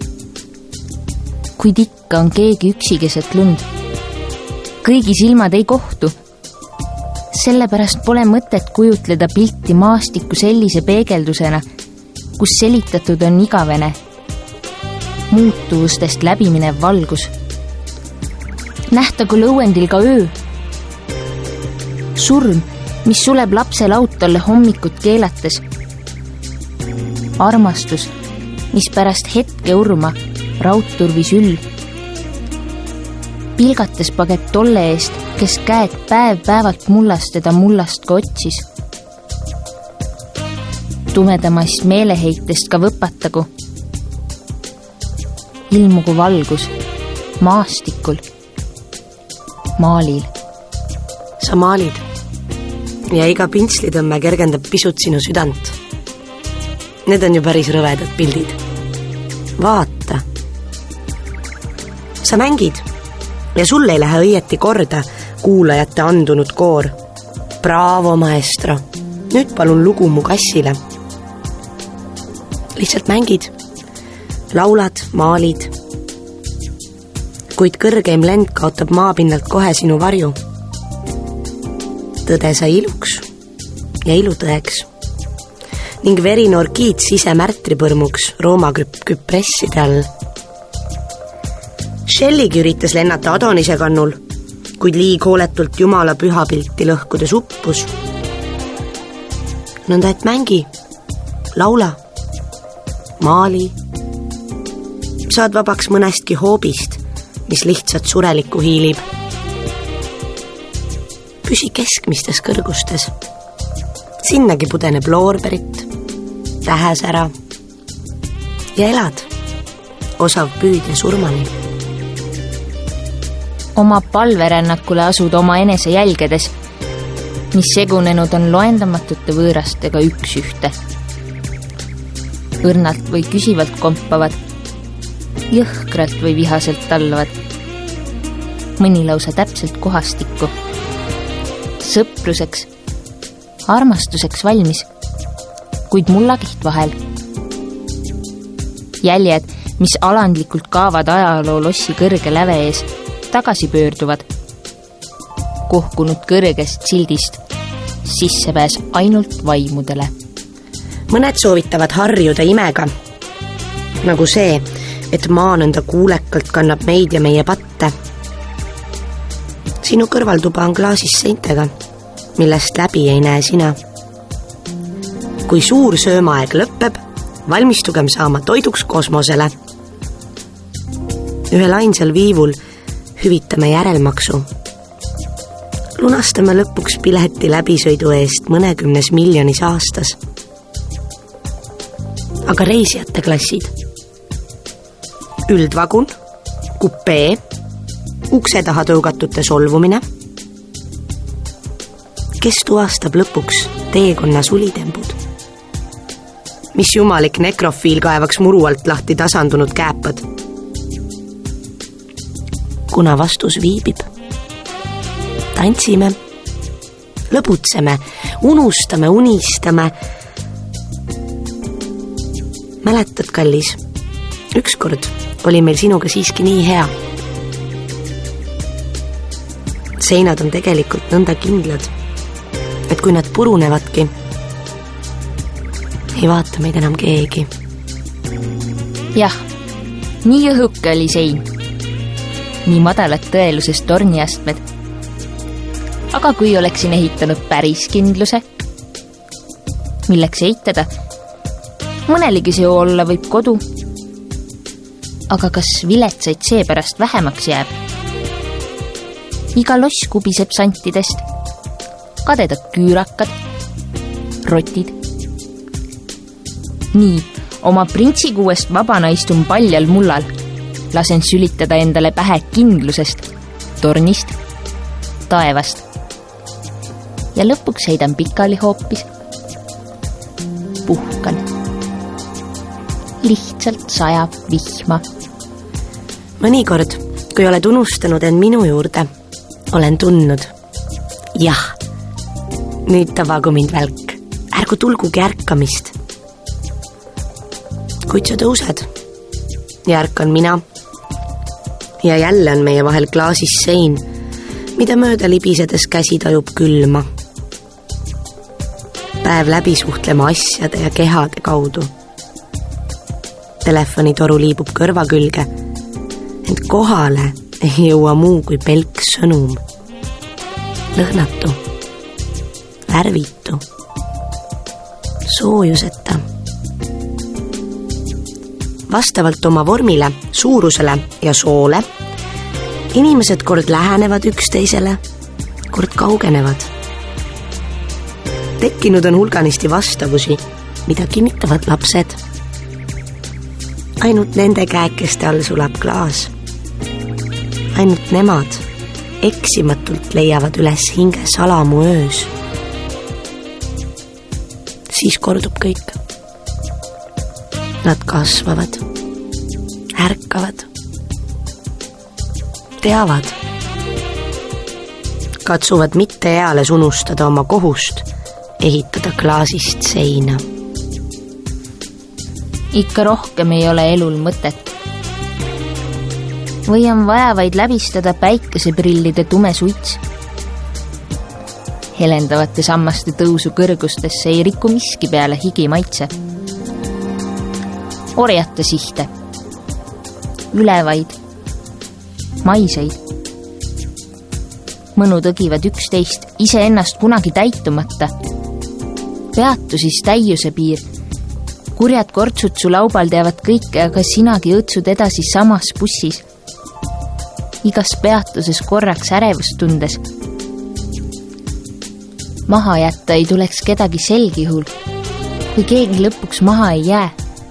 Kuid ikka on keegi üksi keset lund. Kõigi silmad ei kohtu. Sellepärast pole mõtet kujutleda pilti maastikku sellise peegeldusena, kus selitatud on igavene, muutuvustest läbiminev valgus. Nähtagu lõuendil ka öö. Surm, mis suleb lapse lautalle hommikut keelates. Armastus, mis pärast hetke urma raudturvis üll. Pilgates pageb tolle eest, kes käed päev-päevalt mullast teda mullast ka otsis. Tumedamast meeleheitest ka võpatagu. Ilmugu valgus, maastikul, maalil. Sa maalid ja iga pintslitõmme kergendab pisut sinu südant. Need on ju päris rõvedad pildid. Vaata. Sa mängid ja sul ei lähe õieti korda kuulajate andunud koor. Bravo, maestro. Nüüd palun lugu mu kassile. Lihtsalt mängid, laulad, maalid. Kuid kõrgeim lend kaotab maapinnalt kohe sinu varju. Tõde sai iluks ja ilu tõeks. Ning verine orkiid sise märtripõrmuks Rooma küpresside all. Shelligi üritas lennata Adonise kannul, kuid liig hooletult jumala pühapilti lõhkudes uppus. Nõnda, et mängi, laula, maali. Saad vabaks mõnestki hoobist, mis lihtsalt surelikku hiilib. Püsi keskmistes kõrgustes. Sinnagi pudeneb loorberit, tähesära ja elad, osav püüdja surmani. Oma palverännakule asud oma enese jälgedes, mis segunenud on loendamatute võõrastega üks ühte. Õrnalt või küsivalt kompavad, jõhkralt või vihaselt tallavad. Mõni lausa täpselt kohastikku. Sõpruseks, armastuseks valmis, kuid mullakiht vahel. Jäljed, mis alandlikult kaavad ajaloo lossi kõrge läve ees, tagasi pöörduvad. Kohkunud kõrgest sildist, sissepääs ainult vaimudele. Mõned soovitavad harjuda imega, nagu see, et maa nõnda kuulekalt kannab meid ja meie patte. Sinu kõrvaltuba on klaasis seintega, millest läbi ei näe sina. Kui suur söömaaeg lõppeb, valmistugem saama toiduks kosmosele. Ühel ainsal viivul hüvitame järelmaksu. Lunastame lõpuks pileti läbisõidu eest 10 miljonis aastas. Aga reisijate klassid. Üldvagun, kupee, ukse taha tõugatute solvumine. Kes tuvastab lõpuks teekonna sulitembud? Mis jumalik nekrofiil kaevaks muru alt lahti tasandunud kääpad? Kuna vastus viibib, tantsime, lõbutseme, unustame, unistame. Mäletad, kallis, ükskord oli meil sinuga siiski nii hea. Seinad on tegelikult nõnda kindlad, et kui nad purunevadki, ei vaata meid enam keegi. Jah, nii õhuke oli sein. Nii madalad tõelusest torniastmed. Aga kui oleksin ehitanud päris kindluse, milleks eitada, mõneligi see olla võib kodu. Aga kas viletsaid seepärast vähemaks jääb? Iga loss kubiseb santidest, kadedad küürakad, rotid. Nii, oma printsikuuest vabana istun paljal mullal. Lasen sülitada endale pähe kindlusest, tornist, taevast. Ja lõpuks heidan pikali hoopis. Puhkan. lihtsalt sajab vihma. Mõnikord, kui oled unustanud end minu juurde, olen tundnud. Jah, nüüd tabagu mind välk. Ärgu tulgugi ärkamist. Kuid sa tõused ja ärkan mina. Ja jälle on meie vahel klaasis sein, mida mööda libisedes käsi tajub külma. Päev läbi suhtlema asjade ja kehade kaudu. Telefonitoru liibub kõrva külge, ent kohale ei jõua muu kui pelk sõnum. Lõhnatu, värvitu, soojuseta. Vastavalt oma vormile, suurusele ja soole inimesed kord lähenevad üksteisele, kord kaugenevad. Tekkinud on hulganisti vastavusi, mida kinnitavad lapsed. Ainult nende käekeste all sulab klaas. Ainult nemad eksimatult leiavad üles hinge salamu öös. Siis kordub kõik. Nad kasvavad, ärkavad, teavad. Katsuvad mitte eales unustada oma kohust, ehitada klaasist seina. Ikka rohkem ei ole elul mõtet. Või on vaja vaid läbistada päikeseprillide tume suits. Helendavate sammaste tõusu kõrgustesse ei riku miski peale higi maitse. Orjata sihte. Ülevaid. Maiseid. Mõnu tõgivad üksteist, iseennast kunagi täitumata. Peatu siis täiuse piir. Kurjad kortsud su laubal teavad kõike, aga sinagi õtsud edasi samas bussis. Igas peatuses korraks ärevust tundes. Maha jätta ei tuleks kedagi selgihul, kui keegi lõpuks maha ei jää.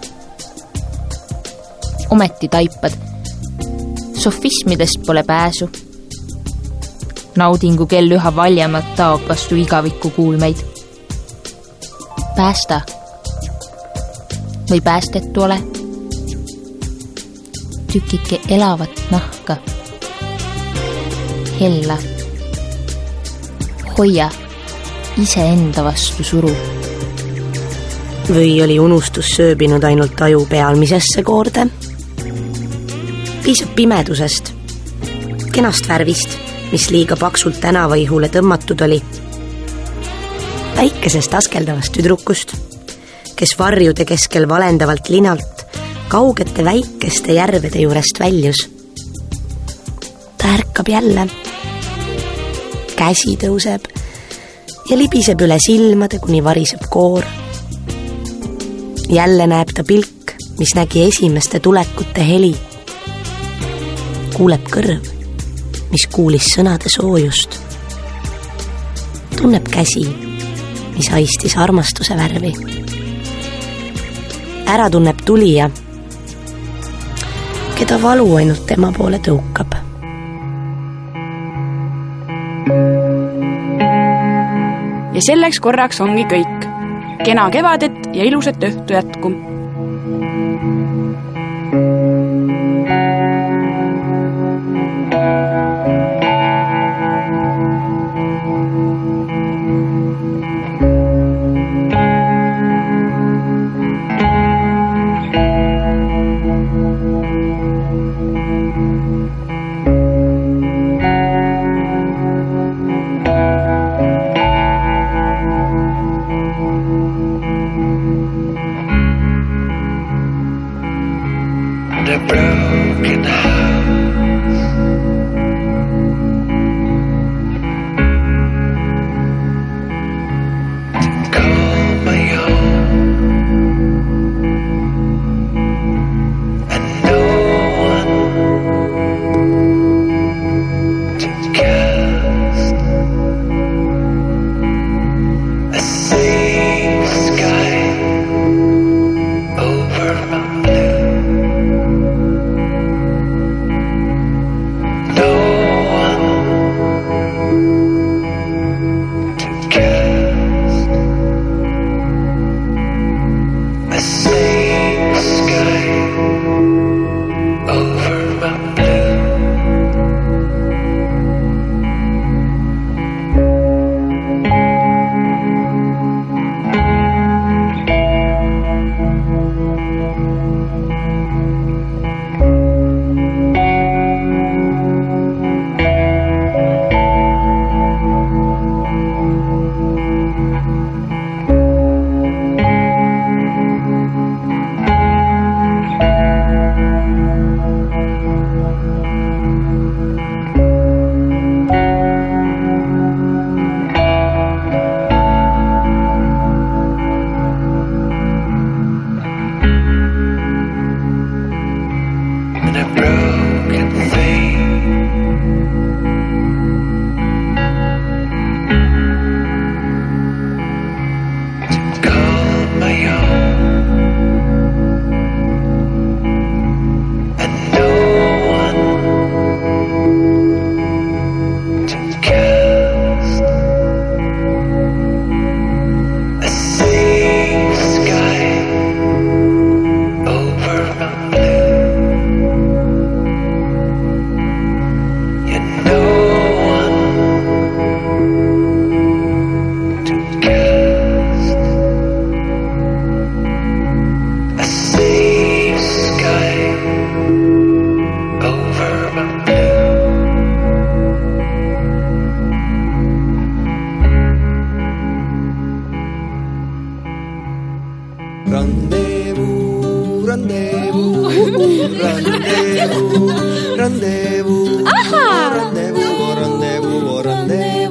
Ometi taipad. Sofismidest pole pääsu. Naudingu kell üha valjemalt taob vastu igaviku kuulmeid. Päästa. Või päästetu ole. Tükike elavat nahka. Hella. Hoia. Iseenda vastu suru. Või oli unustus sööbinud ainult aju pealmisesse koorde? Piisab pimedusest, kenast värvist, mis liiga paksult tänavaihule tõmmatud oli. Päikesest askeldavast tüdrukust, kes varjude keskel valendavalt linalt kaugete väikeste järvede juurest väljus. Ta ärkab jälle. Käsi tõuseb ja libiseb üle silmade, kuni variseb koor. Jälle näeb ta pilk, mis nägi esimeste tulekute heli. Kuuleb kõrv, mis kuulis sõnade soojust. Tunneb käsi, mis haistis armastuse värvi. Ära tunneb tulija, keda valu ainult tema poole tõukab. Ja selleks korraks ongi kõik. Kena kevadet ja ilusat õhtu jätku. Rendezvous, rendezvous, rendezvous, rendezvous.